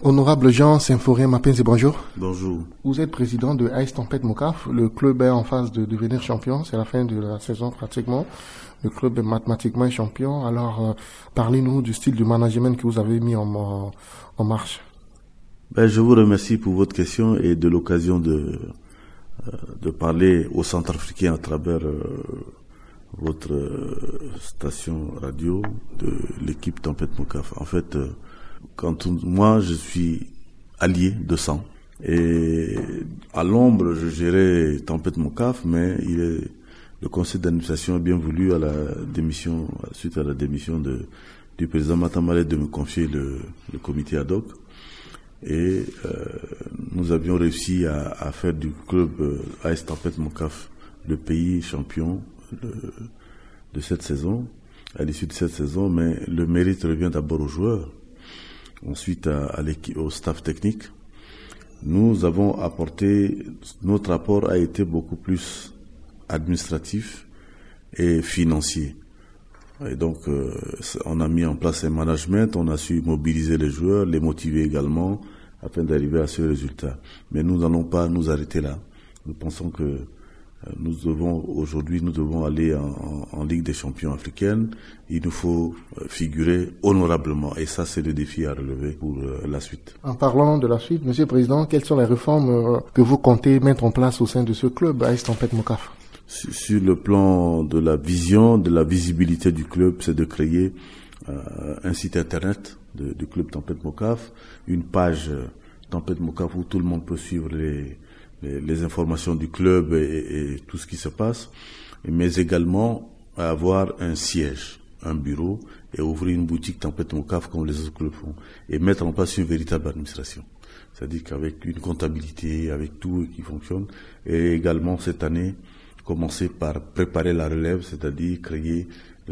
Honorable Jean Symphorien Mapenzi, bonjour. Bonjour. Vous êtes président de AS Tempête Mocaf. Le club est en phase de devenir champion. C'est la fin de la saison pratiquement. Le club est mathématiquement champion. Alors, parlez-nous du style de management que vous avez mis en marche. Je vous remercie pour votre question et de l'occasion de parler aux Centrafricains à travers votre station radio de l'équipe Tempête Mocaf. En fait, moi, je suis allié de sang. Et à l'ombre, je gérais Tempête Mocaf, mais le conseil d'administration a bien voulu, suite à la démission du président Matamale, de me confier le comité ad hoc. Et nous avions réussi à faire du club AS Tempête Mocaf le pays champion de cette saison, à l'issue de cette saison, mais le mérite revient d'abord aux joueurs, ensuite au staff technique. Nous avons notre apport a été beaucoup plus administratif et financier. Et donc, on a mis en place un management, on a su mobiliser les joueurs, les motiver également, afin d'arriver à ce résultat. Mais nous n'allons pas nous arrêter là. Nous pensons que nous devons aller en Ligue des champions africaine. Il nous faut figurer honorablement. Et ça, c'est le défi à relever pour la suite. En parlant de la suite, Monsieur le Président, quelles sont les réformes que vous comptez mettre en place au sein de ce club AS Tempête Mocaf? Sur le plan de la vision, de la visibilité du club, c'est de créer un site internet du club Tempête Mocaf, une page Tempête Mocaf où tout le monde peut suivre les informations du club et tout ce qui se passe, mais également avoir un siège, un bureau, et ouvrir une boutique Tempête Mocaf comme les autres clubs font, et mettre en place une véritable administration. C'est-à-dire qu'avec une comptabilité, avec tout qui fonctionne, et également cette année, commencer par préparer la relève, c'est-à-dire créer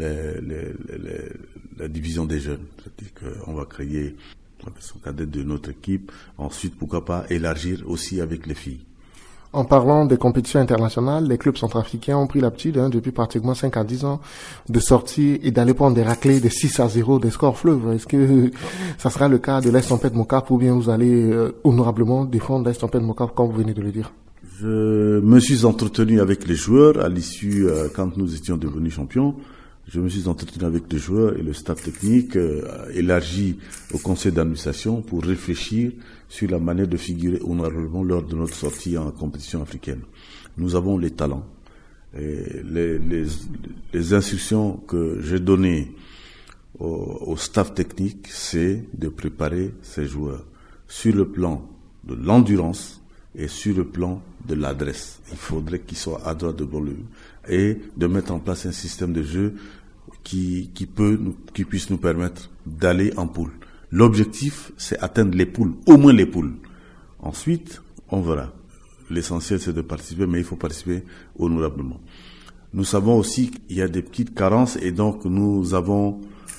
la division des jeunes. C'est-à-dire qu'on va créer la personne cadette de notre équipe, ensuite pourquoi pas élargir aussi avec les filles. En parlant des compétitions internationales, les clubs centrafricains ont pris l'habitude, depuis pratiquement 5 à 10 ans, de sortir et d'aller prendre des raclées de 6-0, des scores fleuves. Est-ce que ça sera le cas de l'AS Tempête Mocaf ou bien vous allez honorablement défendre l'AS Tempête Mocaf comme vous venez de le dire? Je me suis entretenu avec les joueurs à l'issue, quand nous étions devenus champions. Je me suis entretenu avec les joueurs et le staff technique élargi au conseil d'administration pour réfléchir sur la manière de figurer honorablement lors de notre sortie en compétition africaine. Nous avons les talents. Et les instructions que j'ai données au staff technique, c'est de préparer ces joueurs sur le plan de l'endurance et sur le plan de l'adresse. Il faudrait qu'ils soient adroits de volume et de mettre en place un système de jeu qui puisse nous permettre d'aller en poule. L'objectif, c'est atteindre les poules, au moins les poules. Ensuite, on verra. L'essentiel, c'est de participer, mais il faut participer honorablement. Nous savons aussi qu'il y a des petites carences et donc nous avons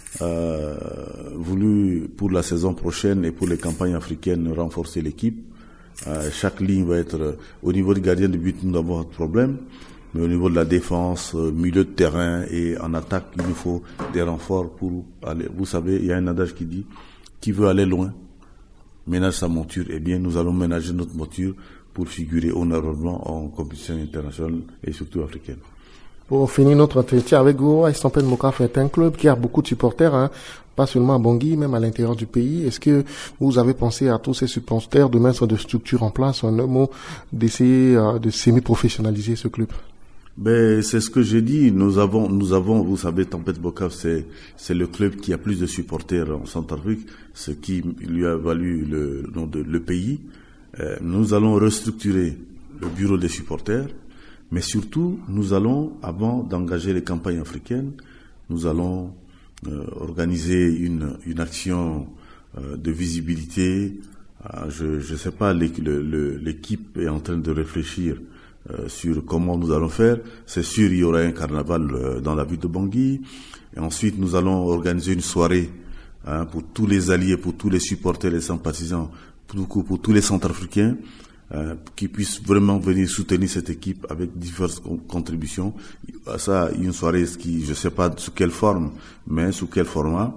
voulu, pour la saison prochaine et pour les campagnes africaines, renforcer l'équipe. Chaque ligne va être au niveau du gardien de but, nous avons un problème, mais au niveau de la défense, milieu de terrain et en attaque, il nous faut des renforts pour aller. Vous savez, il y a un adage qui dit qui veut aller loin ménage sa monture. Eh bien, nous allons ménager notre monture pour figurer honorablement en compétition internationale et surtout africaine. Pour finir notre entretien avec vous, AS Tempête Mocaf est un club qui a beaucoup de supporters, pas seulement à Bangui, même à l'intérieur du pays. Est-ce que vous avez pensé à tous ces supporters de mettre des structures en place, en un mot, d'essayer de semi-professionnaliser ce club? C'est ce que j'ai dit. Nous avons, vous savez, Tempête Mocaf, c'est le club qui a plus de supporters en Centrafrique, ce qui lui a valu le nom de le pays. Nous allons restructurer le bureau des supporters. Mais surtout, nous allons, avant d'engager les campagnes africaines, nous allons organiser une action de visibilité. Je sais pas, l'équipe est en train de réfléchir sur comment nous allons faire. C'est sûr, il y aura un carnaval dans la ville de Bangui. Et ensuite, nous allons organiser une soirée pour tous les alliés, pour tous les supporters, les sympathisants, pour tous les Centrafricains. Qui puissent vraiment venir soutenir cette équipe avec diverses contributions. Ça, une soirée qui, je sais pas sous quelle forme, mais sous quel format,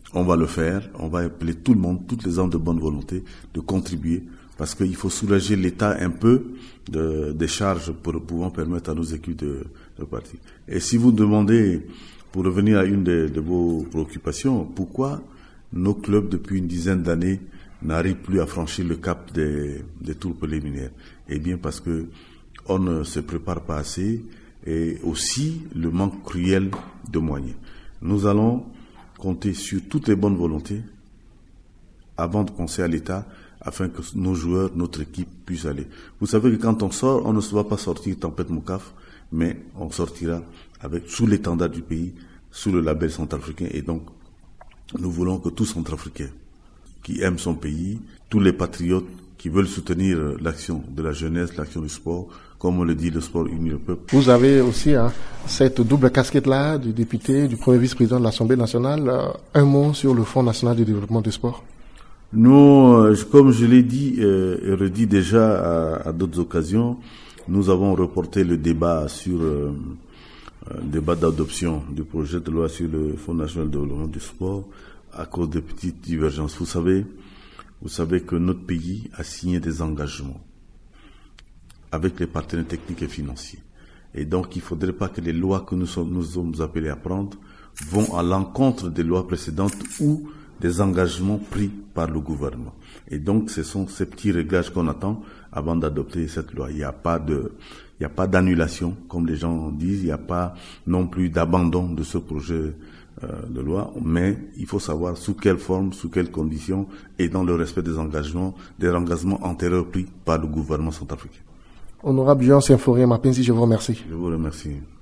on va le faire. On va appeler tout le monde, toutes les hommes de bonne volonté, de contribuer, parce qu'il faut soulager l'État un peu des charges pour pouvoir permettre à nos équipes de partir. Et si vous demandez, pour revenir à une de vos préoccupations, pourquoi nos clubs, depuis une dizaine d'années, n'arrivent plus à franchir le cap des tours préliminaires? Eh bien, parce que on ne se prépare pas assez, et aussi le manque cruel de moyens. Nous allons compter sur toutes les bonnes volontés avant de penser à l'État, afin que nos joueurs, notre équipe puisse aller. Vous savez que quand on sort, on ne va pas sortir Tempête Moukaf, mais on sortira sous l'étendard du pays, sous le label centrafricain. Et donc, nous voulons que tout Centrafricain qui aime son pays, tous les patriotes qui veulent soutenir l'action de la jeunesse, l'action du sport, comme on le dit, le sport unit le peuple. Vous avez aussi cette double casquette-là du député, du premier vice-président de l'Assemblée nationale. Un mot sur le Fonds national de développement du sport. Nous, comme je l'ai dit et redit déjà à d'autres occasions, nous avons reporté le débat sur débat d'adoption du projet de loi sur le Fonds national de développement du sport à cause de petites divergences. Vous savez que notre pays a signé des engagements avec les partenaires techniques et financiers. Et donc, il ne faudrait pas que les lois que nous sommes appelés à prendre vont à l'encontre des lois précédentes ou des engagements pris par le gouvernement. Et donc, ce sont ces petits réglages qu'on attend avant d'adopter cette loi. Il n'y a pas d'annulation, comme les gens disent. Il n'y a pas non plus d'abandon de ce projet de loi. Mais il faut savoir sous quelle forme, sous quelles conditions et dans le respect des engagements antérieurs pris par le gouvernement centrafricain. Honorable Jean Symphorien Mapenzi, je vous remercie. Je vous remercie.